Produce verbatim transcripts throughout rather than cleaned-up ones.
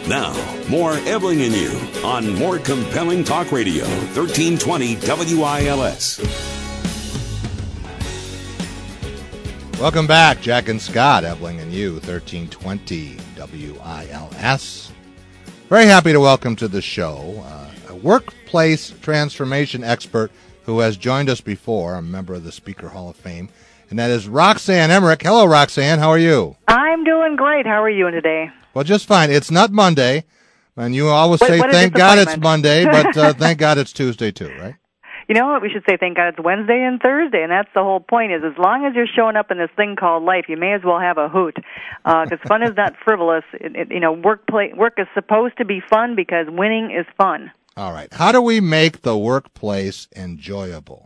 Now, more Ebling and You on More Compelling Talk Radio, thirteen twenty W I L S. Welcome back, Jack and Scott, Ebling and You, thirteen twenty W I L S. Very happy to welcome to the show uh, a workplace transformation expert who has joined us before, a member of the Speaker Hall of Fame, and that is Roxanne Emmerich. Hello, Roxanne. How are you? I'm doing great. How are you today? Well, just fine. It's not Monday, and you always what, say, what thank God it's Monday, but uh, thank God it's Tuesday too, right? You know what? We should say thank God it's Wednesday and Thursday, and that's the whole point is as long as you're showing up in this thing called life, you may as well have a hoot, because uh, fun is not frivolous. It, it, you know, work, play, work is supposed to be fun because winning is fun. All right. How do we make the workplace enjoyable?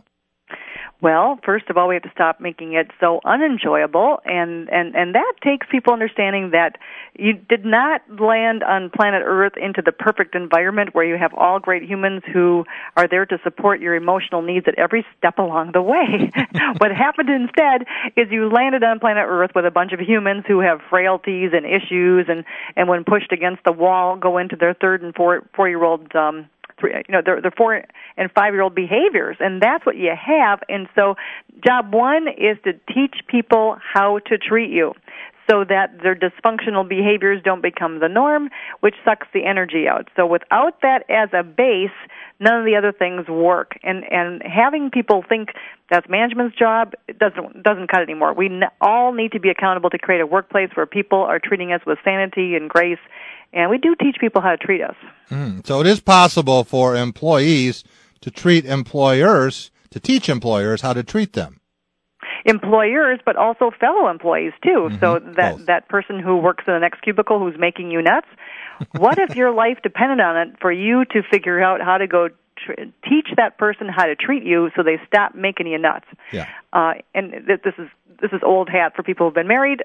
Well, first of all, we have to stop making it so unenjoyable, and, and, and that takes people understanding that you did not land on planet Earth into the perfect environment where you have all great humans who are there to support your emotional needs at every step along the way. What happened instead is you landed on planet Earth with a bunch of humans who have frailties and issues, and, and when pushed against the wall, go into their third and four, four-year-old um Three, you know, they're, they're four and five-year-old behaviors, and that's what you have. And so job one is to teach people how to treat you so that their dysfunctional behaviors don't become the norm, which sucks the energy out. So without that as a base, none of the other things work. And and having people think that's management's job doesn't doesn't cut anymore. We n- all need to be accountable to create a workplace where people are treating us with sanity and grace. And we do teach people how to treat us. Mm. So it is possible for employees to treat employers, to teach employers how to treat them. Employers, but also fellow employees, too. Mm-hmm. So that, Both. that person who works in the next cubicle who's making you nuts, what if your life depended on it for you to figure out how to go tr- teach that person how to treat you so they stop making you nuts? Yeah. Uh, and th- this is This is old hat for people who've been married,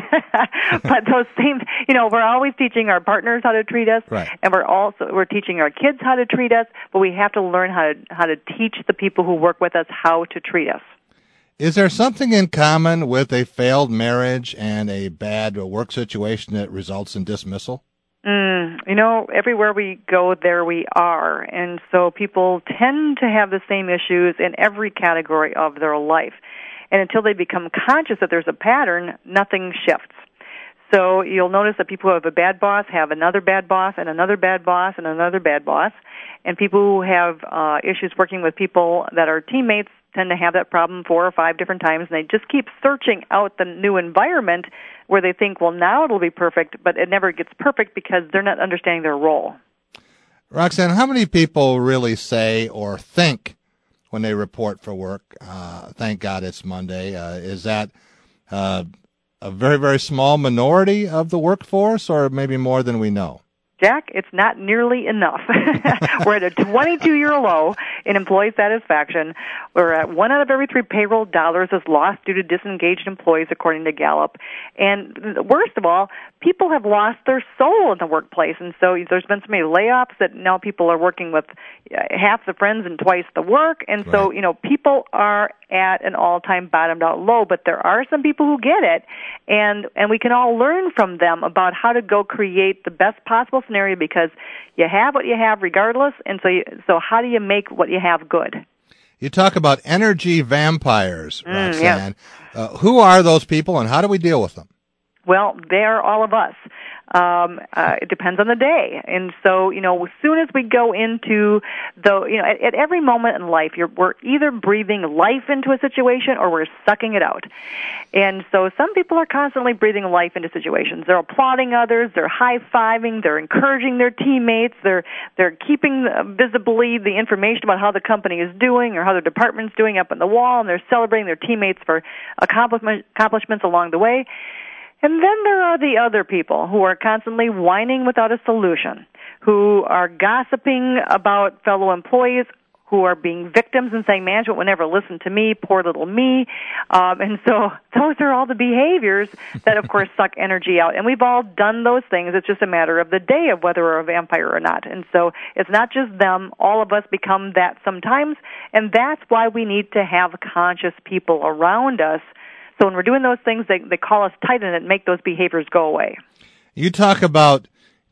but those same, you know, we're always teaching our partners how to treat us, right. and we're also we're teaching our kids how to treat us. But we have to learn how to how to teach the people who work with us how to treat us. Is there something in common with a failed marriage and a bad work situation that results in dismissal? Mm, you know, everywhere we go, there we are, and so people tend to have the same issues in every category of their life. And until they become conscious that there's a pattern, nothing shifts. So you'll notice that people who have a bad boss have another bad boss and another bad boss and another bad boss. And people who have uh, issues working with people that are teammates tend to have that problem four or five different times. And they just keep searching out the new environment where they think, well, now it'll be perfect, but it never gets perfect because they're not understanding their role. Roxanne, how many people really say or think when they report for work, uh, thank God it's Monday? Uh, is that uh, a very, very small minority of the workforce, or maybe more than we know? Jack, it's not nearly enough. We're at a twenty-two-year low in employee satisfaction. We're at one out of every three payroll dollars is lost due to disengaged employees, according to Gallup. And worst of all, people have lost their soul in the workplace. And so there's been so many layoffs that now people are working with half the friends and twice the work. And so, right. you know, people are at an all-time bottomed out low, but there are some people who get it, and and we can all learn from them about how to go create the best possible scenario, because you have what you have regardless, and so you, so how do you make what you have good? You talk about energy vampires, Roxanne. Mm, yes. uh, who are those people, and how do we deal with them? Well, they're all of us. Um, uh, it depends on the day. And so, you know, as soon as we go into the, you know, at, at every moment in life, you're, we're either breathing life into a situation or we're sucking it out. And so some people are constantly breathing life into situations. They're applauding others, they're high-fiving, they're encouraging their teammates, they're, they're keeping uh, visibly the information about how the company is doing or how their department's doing up on the wall, and they're celebrating their teammates for accomplishment, accomplishments along the way. And then there are the other people who are constantly whining without a solution, who are gossiping about fellow employees, who are being victims and saying, management would never listen to me, poor little me. Um, and so those are all the behaviors that, of course, suck energy out. And we've all done those things. It's just a matter of the day of whether we're a vampire or not. And so it's not just them. All of us become that sometimes. And that's why we need to have conscious people around us. So when we're doing those things, they, they call us tight and make those behaviors go away. You talk about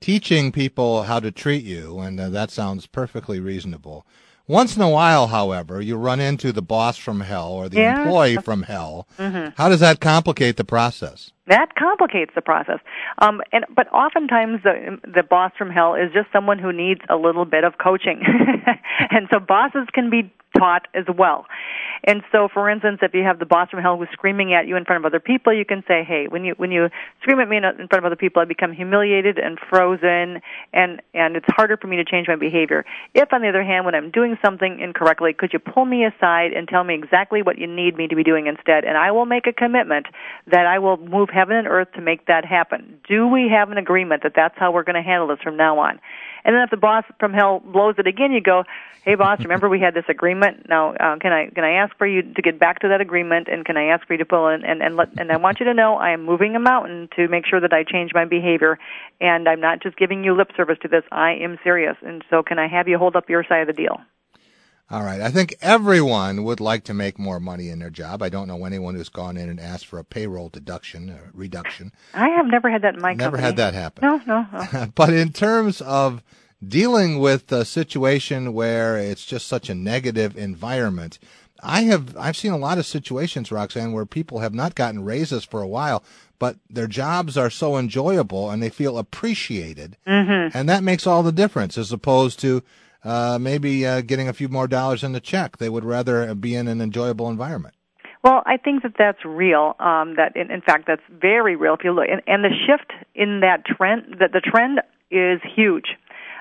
teaching people how to treat you, and uh, that sounds perfectly reasonable. Once in a while, however, you run into the boss from hell or the yeah. employee from hell. Mm-hmm. How does that complicate the process? That complicates the process. Um, and but oftentimes the the boss from hell is just someone who needs a little bit of coaching. And so bosses can be taught as well. And so, for instance, if you have the boss from hell who's screaming at you in front of other people, you can say, hey, when you when you scream at me in front of other people, I become humiliated and frozen, and, and it's harder for me to change my behavior. If, on the other hand, when I'm doing something incorrectly, could you pull me aside and tell me exactly what you need me to be doing instead? And I will make a commitment that I will move heaven and earth to make that happen. Do we have an agreement that that's how we're going to handle this from now on? And then if the boss from hell blows it again, you go, hey, boss, remember we had this agreement? Now, uh, can I can I ask for you to get back to that agreement, and can I ask for you to pull in? And, and, let, and I want you to know I am moving a mountain to make sure that I change my behavior, and I'm not just giving you lip service to this. I am serious. And so can I have you hold up your side of the deal? All right. I think everyone would like to make more money in their job. I don't know anyone who's gone in and asked for a payroll deduction or reduction. I have never had that in my never company. had that happen. No, no, no. But in terms of dealing with a situation where it's just such a negative environment, I have I've seen a lot of situations, Roxanne, where people have not gotten raises for a while, but their jobs are so enjoyable and they feel appreciated, mm-hmm. and that makes all the difference as opposed to uh, maybe uh, getting a few more dollars in the check. They would rather be in an enjoyable environment. Well, I think that that's real. Um, that in, in fact, that's very real. If you look, and, and the shift in that trend, that the trend is huge.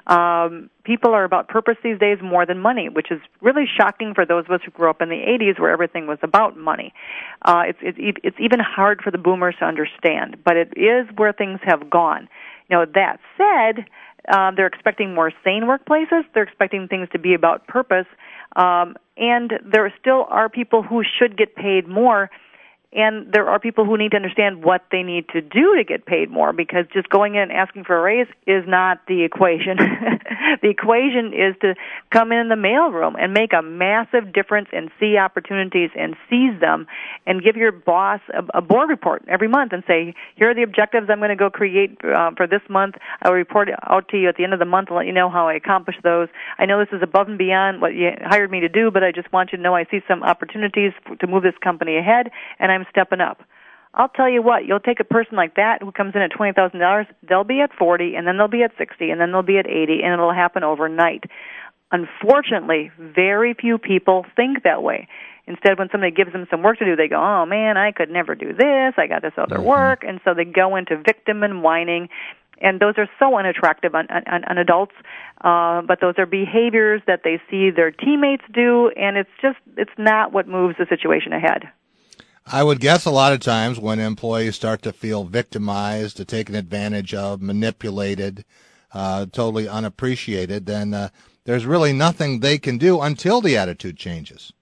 Um, people are about purpose these days more than money, which is really shocking for those of us who grew up in the eighties where everything was about money. Uh, it's, it's, it's even hard for the boomers to understand, but it is where things have gone. You know, that said, uh, they're expecting more sane workplaces. They're expecting things to be about purpose. Um, and there still are people who should get paid more. And there are people who need to understand what they need to do to get paid more, because just going in and asking for a raise is not the equation. The equation is to come in the mailroom and make a massive difference and see opportunities and seize them, and give your boss a, a board report every month and say, here are the objectives I'm going to go create uh, for this month. I'll report out to you at the end of the month and let you know how I accomplished those. I know this is above and beyond what you hired me to do, but I just want you to know I see some opportunities to move this company ahead, and I'm stepping up. I'll tell you what, you'll take a person like that who comes in at twenty thousand dollars, they'll be at forty, and then they'll be at sixty, and then they'll be at eighty, and it'll happen overnight. Unfortunately, very few people think that way. Instead, when somebody gives them some work to do, they go, oh, man, I could never do this, I got this other mm-hmm. work, and so they go into victim and whining, and those are so unattractive on, on, on adults, uh, but those are behaviors that they see their teammates do, and it's just, it's not what moves the situation ahead. I would guess a lot of times when employees start to feel victimized, taken advantage of, manipulated, uh, totally unappreciated, then uh, there's really nothing they can do until the attitude changes.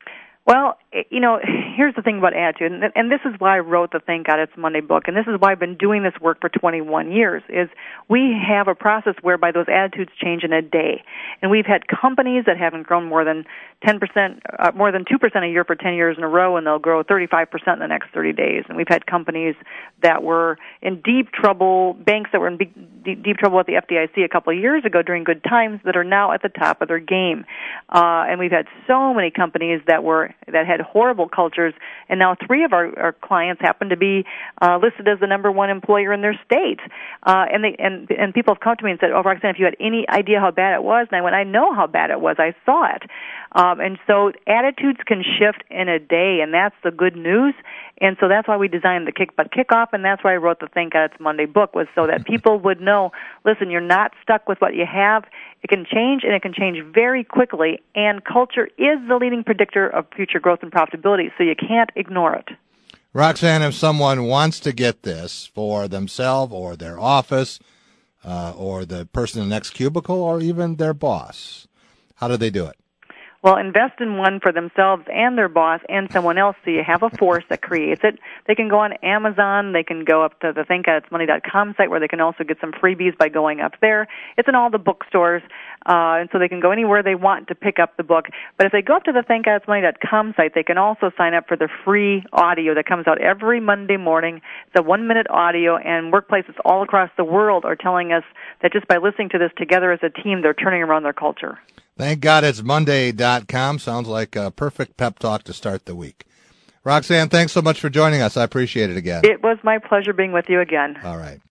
Well, you know, here's the thing about attitude, and, and this is why I wrote the Thank God It's Monday book, and this is why I've been doing this work for twenty-one years, is we have a process whereby those attitudes change in a day. And we've had companies that haven't grown more than ten percent, uh, more than two percent a year for ten years in a row, and they'll grow thirty-five percent in the next thirty days. And we've had companies that were in deep trouble, banks that were in big, deep, deep trouble at the F D I C a couple of years ago during good times that are now at the top of their game. Uh, and we've had so many companies that were that had horrible cultures, and now three of our, our clients happen to be uh, listed as the number one employer in their state. Uh, and they and and people have come to me and said, "Oh, Roxanne, if you had any idea how bad it was," and I went, "I know how bad it was. I saw it." Um, and so attitudes can shift in a day, and that's the good news. And so that's why we designed the Kick Butt Kickoff, and that's why I wrote the Thank God It's Monday book, was so that people would know, listen, you're not stuck with what you have. It can change, and it can change very quickly, and culture is the leading predictor of future growth and profitability, so you can't ignore it. Roxanne, if someone wants to get this for themselves or their office uh, or the person in the next cubicle or even their boss, how do they do it? Well, invest in one for themselves and their boss and someone else so you have a force that creates it. They can go on Amazon. They can go up to the think out it's money dot com site where they can also get some freebies by going up there. It's in all the bookstores, uh, and so they can go anywhere they want to pick up the book. But if they go up to the think out it's money dot com site, they can also sign up for the free audio that comes out every Monday morning. It's a one-minute audio, and workplaces all across the world are telling us that just by listening to this together as a team, they're turning around their culture. Thank God it's Monday dot com. Sounds like a perfect pep talk to start the week. Roxanne, thanks so much for joining us. I appreciate it again. It was my pleasure being with you again. All right.